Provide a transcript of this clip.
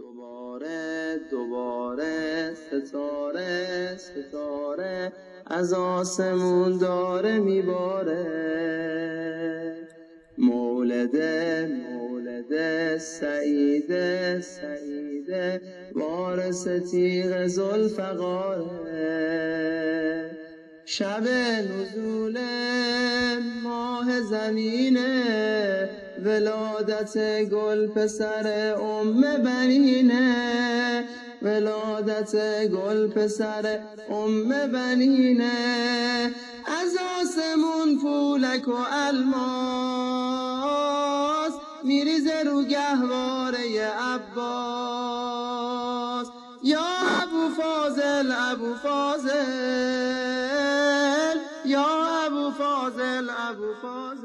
دوباره ستاره ستاره از آسمون داره میباره. مولده سعیده سعیده وارث تیغ ذوالفقاره. شب نزول ماه زمینه ولادت گل پسر بنینه. ولادت گل پسر بنینه. از آسمون پولک و الماس میریزه رو گهواره عباس. یا ابو فاضل ابو فاضل یا ابو فاضل ابو فاضل.